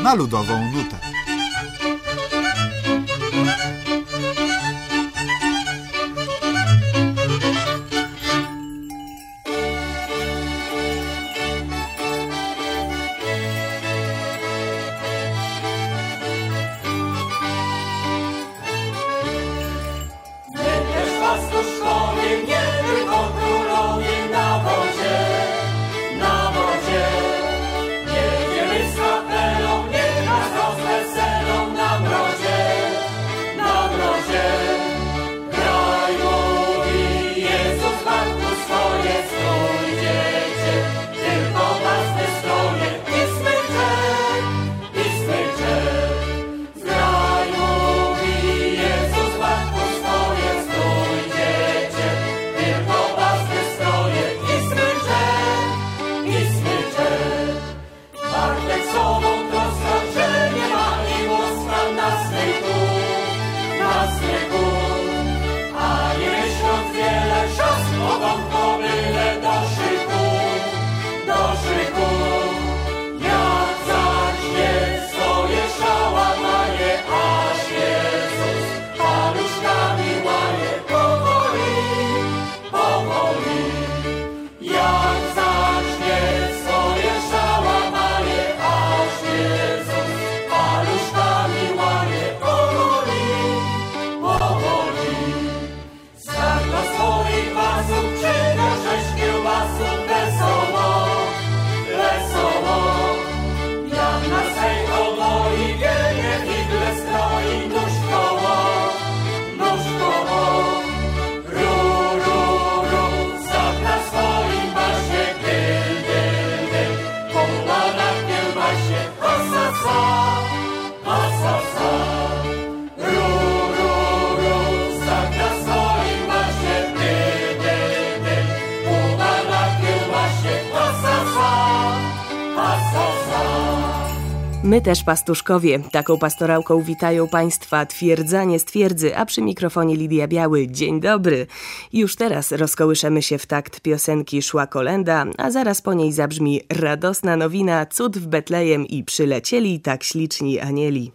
na ludową nutę. My też, pastuszkowie, taką pastorałką witają Państwa Twierdza nie z twierdzy, a przy mikrofonie Lidia Biały. Dzień dobry. Już teraz rozkołyszemy się w takt piosenki Szła kolenda, a zaraz po niej zabrzmi radosna nowina, cud w Betlejem i przylecieli tak śliczni anieli.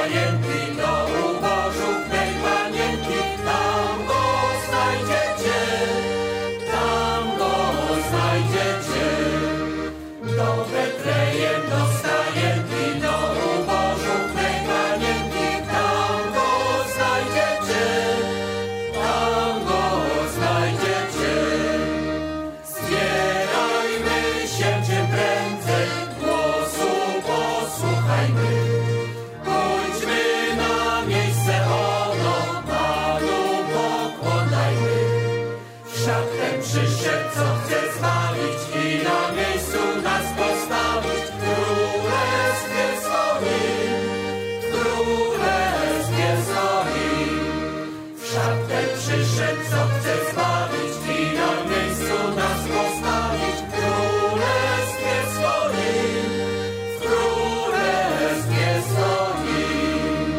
zajęty do ubożu tej panienki. Tam go znajdziecie, tam go znajdziecie. Do Betlejem dostajęty do ubożu tej panienki. Tam go znajdziecie, tam go znajdziecie. Zbierajmy się czym prędzej, głosu posłuchajmy. Pójdźmy na miejsce ono, Panu pokładajmy. Wszak ten przyszedł, co chce zbawić i na miejscu nas postawić. W królestwie swoim, w królestwie swoim. Wszak ten przyszedł, co chce zbawić i na miejscu nas postawić. W królestwie swoim, w królestwie swoim.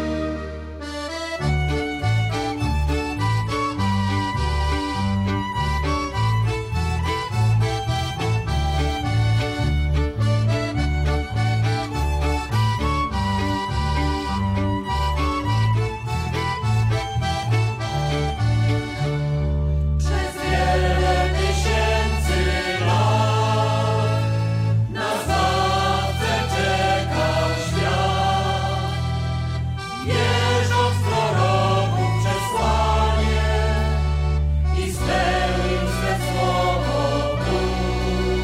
Przez wiele tysięcy lat na Zbawcę czekał świat. Wierząc w proroków przesłanie i spełnił swe słowo Bóg,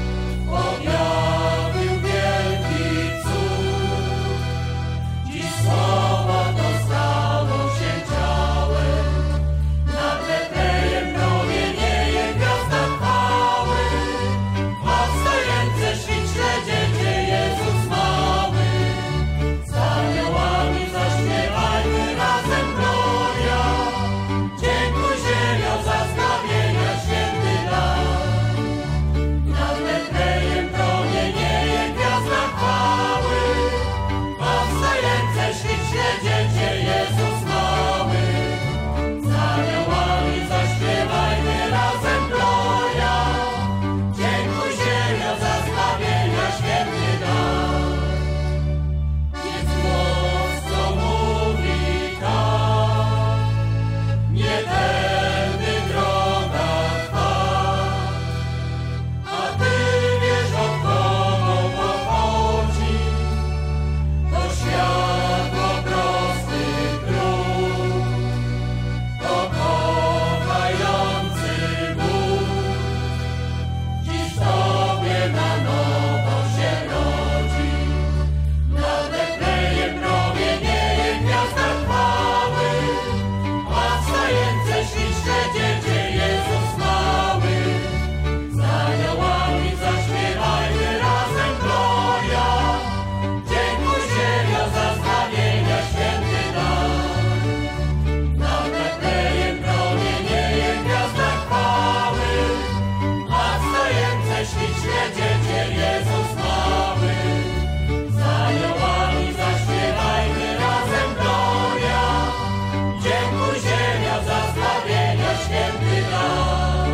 objawił wielki cud. Dziś słowo to stało się ciałem. Nad Betlejem promienieje gwiazda chwały, a wstające śliczne dziecię Jezus mały. Z aniołami zaśpiewajmy razem gloria. Dziękuj ziemio za zbawienia święty dar. Nad Betlejem promienieje gwiazda chwały, a wstające śliczne dziecię Jezus mały. Z aniołami zaśpiewajmy razem gloria. Dziękuj ziemio za zbawienia święty dar. Jest głos, co mówi tak, nie tędy droga trwa. A ty wiesz, od kogo pochodzi to światło prostych dróg. To kochający Bóg dziś Tobie na nowo się rodzi. Nad Betlejem promienieje gwiazda chwały, a wstające śliczne dziecię Jezus mały. Z aniołami zaśpiewajmy razem gloria. Dziękuj ziemio za zbawienia święty dar. Nad Betlejem promienieje gwiazda chwały, a wstające śliczne dziecię Jezus mały. Z aniołami zaśpiewajmy razem gloria. Dziękuj ziemio za zbawienia święty dar.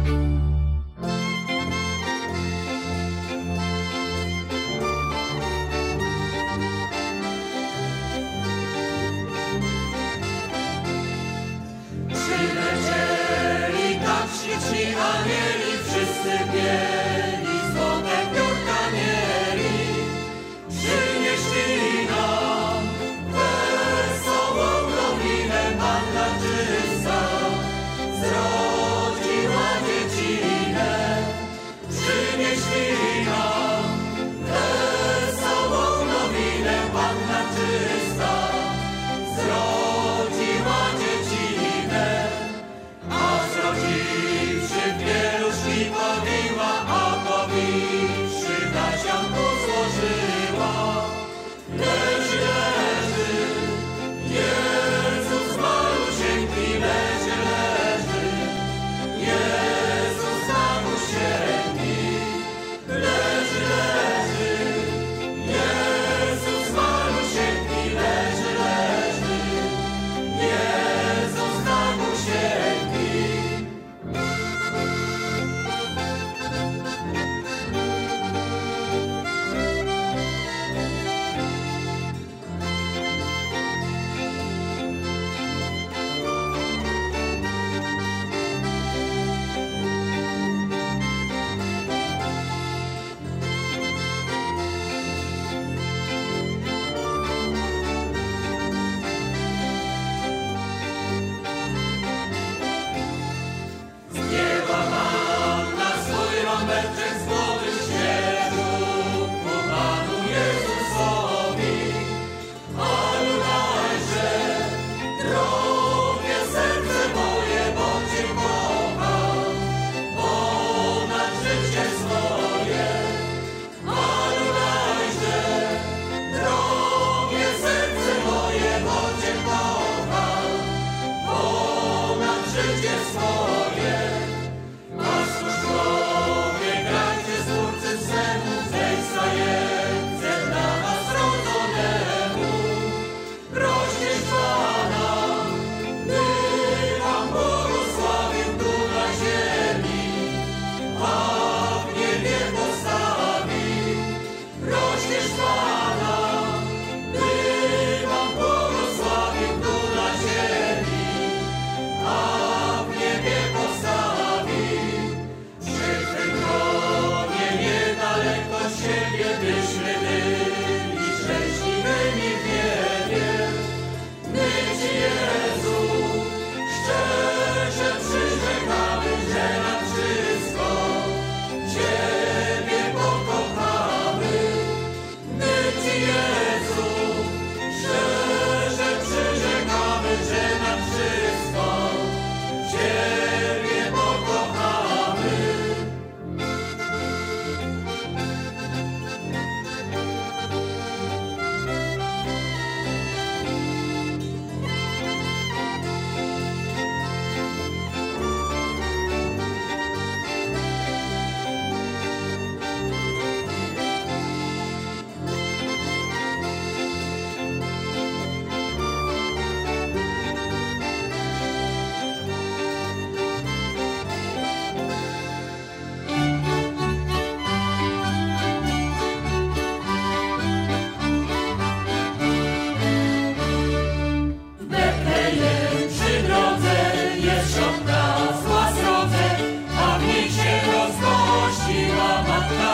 Przylecieli tak śliczni anieli, wszyscy bieli, złote piórka mieli. Przynieśli nam wesołą nowinę, Panna czysta zrodziła dziecinę. Przynieśli nam wesołą nowinę, Panna czysta zrodziła dziecinę. A zrodziwszy w pieluszki powiła, a powiwszy w nasionku złożyła. Leży, Jezus malusieńki, leży, Jezus malusieńki,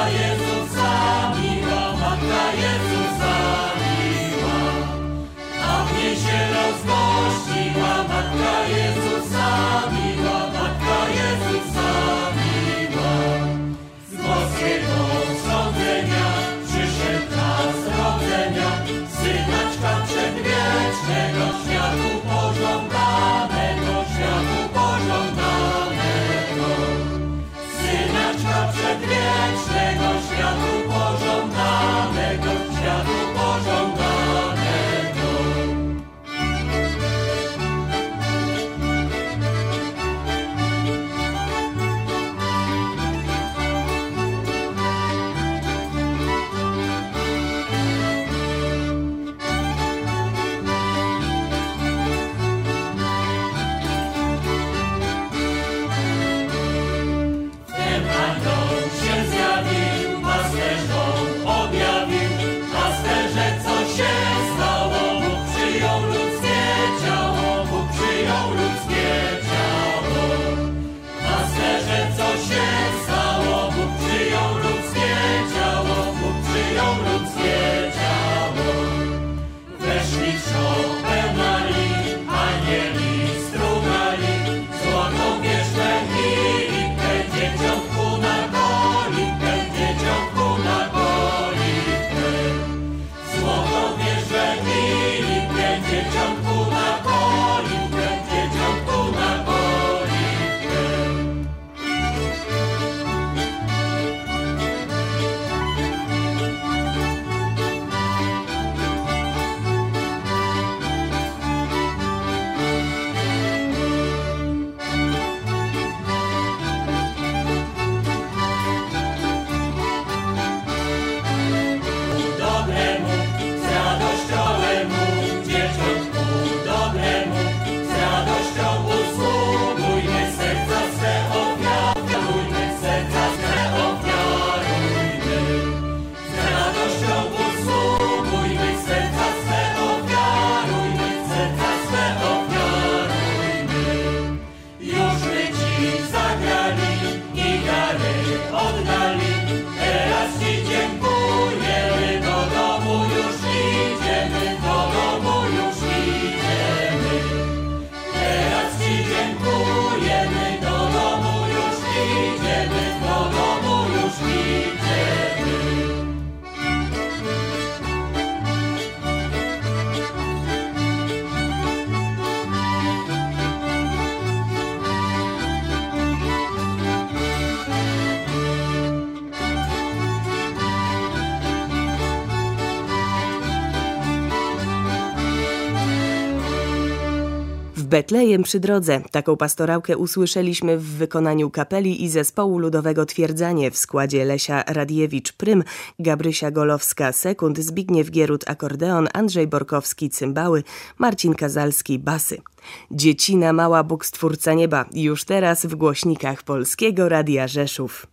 Jezusa miła, Matka Jezusa miła. A w niej się rozgościła Matka Jezusa miła, Matka Jezusa miła. Z boskiego zrodzenia przyszedł czas rodzenia, Synaczka przedwiecznego, światu pożądanego, światu pożądanego. Synaczka przedwiecznego, światu pożądanego, światu pożądanego. W Betlejem przy drodze taką pastorałkę usłyszeliśmy w wykonaniu kapeli i zespołu ludowego Twierdzanie w składzie Lesia Radiewicz-Prym, Gabrysia Golowska-Sekund, Zbigniew Gierut akordeon, Andrzej Borkowski cymbały, Marcin Kazalski basy. Dziecina mała, Bóg Stwórca nieba, już teraz w głośnikach Polskiego Radia Rzeszów.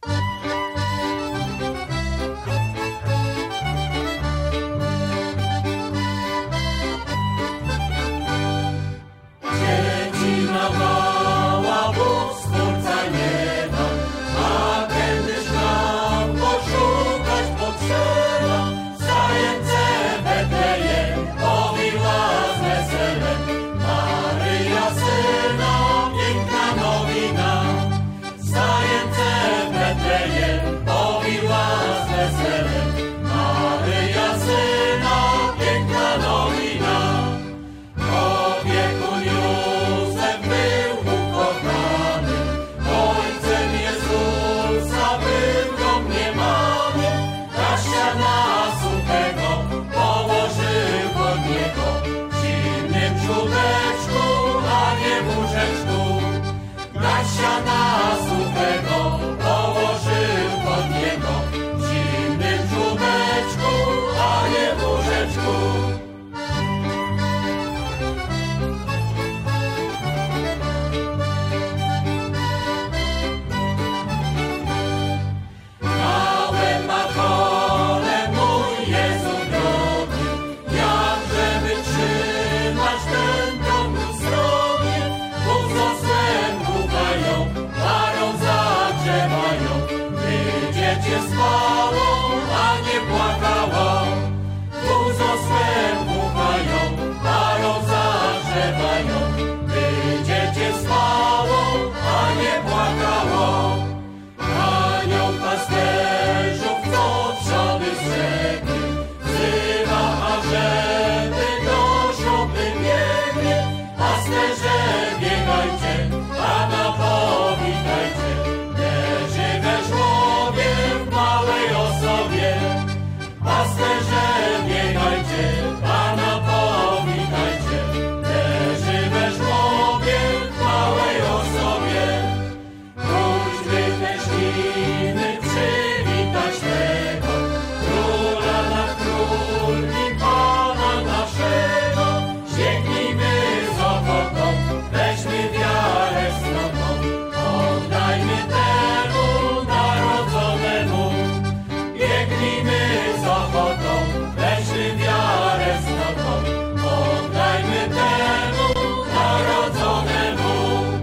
Jest płakało. Łzą swem dmuchają, parą zagrzewają, by dziecię spało, a nie płakało. Anioł pasterzów, co trzody z rzeki, wzywa, ażeby do żłoby biegli. Pasterze, biegajcie, Pana powitajcie, leży we żłobie w małej osobie. Pasterze, biegajcie, Pana powitajcie, leży we żłobie w małej osobie. Pójdźmy też innych przywitać tego, Króla nad królmi, Pana naszego. Sięgnijmy z ochotą, weźmy wiarę cnotą, oddajmy temu narodzonemu. Biegnijmy z ochotą, weźmy wiarę cnotą, oddajmy temu narodzonemu.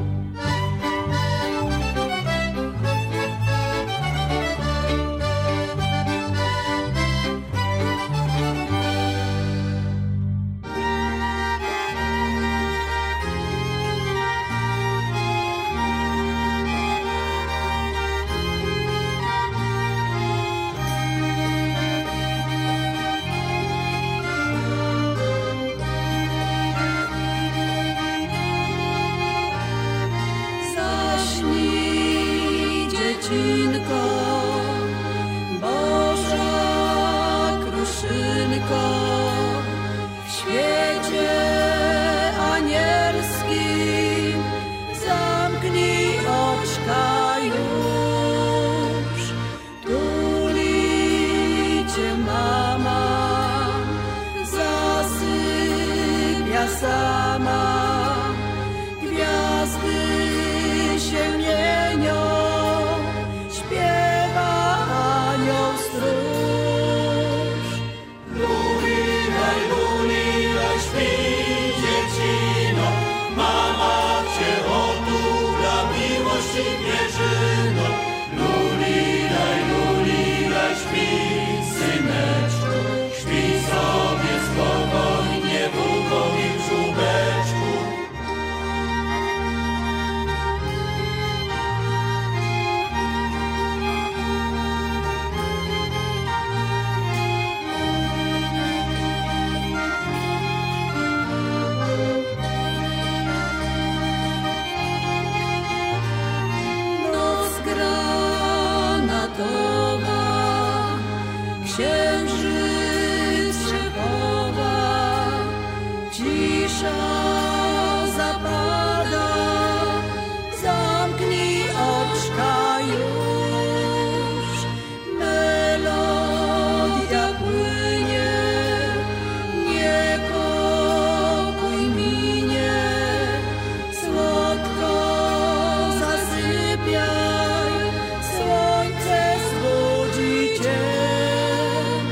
Zaśnij, dziecinko, Boża kruszynko, w świecie anielskim zamknij oczka już. Tuli cię mama, zasypia sama. Gwiazdy się mienią, śpiewa anioł stróż. Lulilaj, śpi dziecino, mama cię otula miłości pierzyno. Lulilaj, śpi syneczku, śpi sobie spokojnie w ubogim żłóbeczku. Noc granatowa, księżyc się chowa, cisza zapada, zamknij oczka już. Melodia płynie, niepokój minie, słodko zasypiaj, słońce zbudzi cię.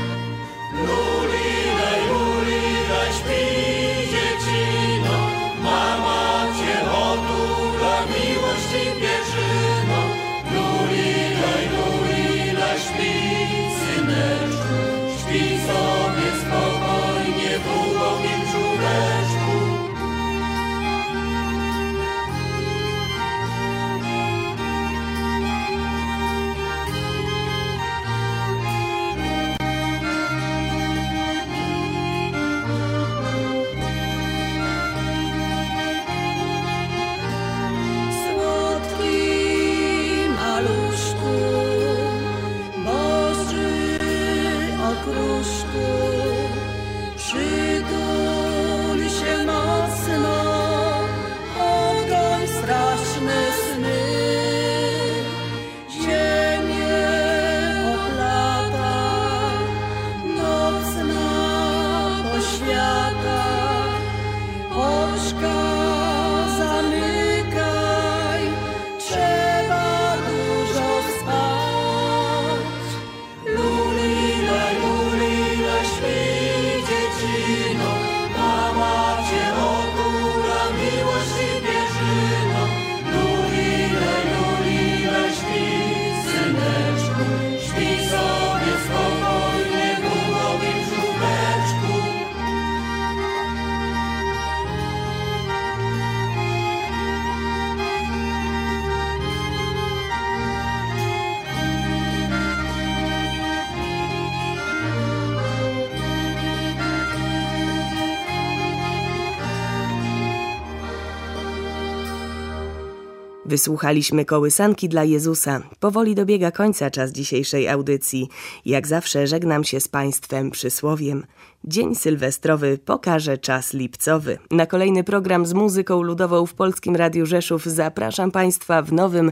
Wysłuchaliśmy kołysanki dla Jezusa. Powoli dobiega końca czas dzisiejszej audycji. Jak zawsze żegnam się z Państwem przysłowiem. Dzień sylwestrowy pokaże czas lipcowy. Na kolejny program z muzyką ludową w Polskim Radiu Rzeszów zapraszam Państwa w nowym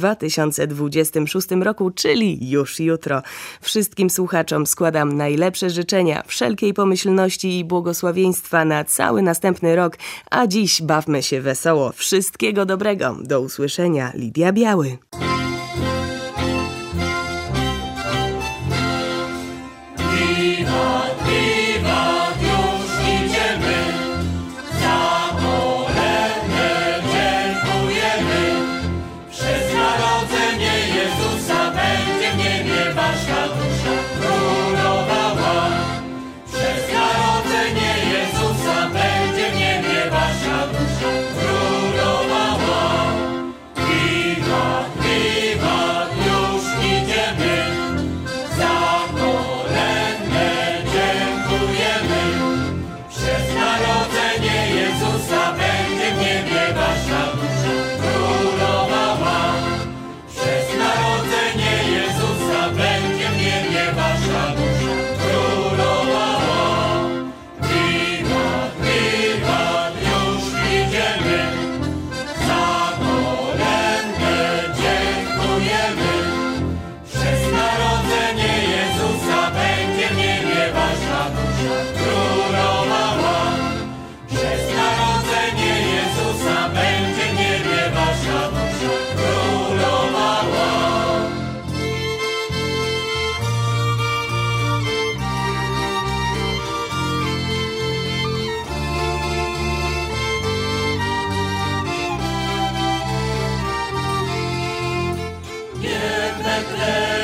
2026 roku, czyli już jutro. Wszystkim słuchaczom składam najlepsze życzenia, wszelkiej pomyślności i błogosławieństwa na cały następny rok, a dziś bawmy się wesoło. Wszystkiego dobrego. Do usłyszenia. Lidia Biały. Betlejem.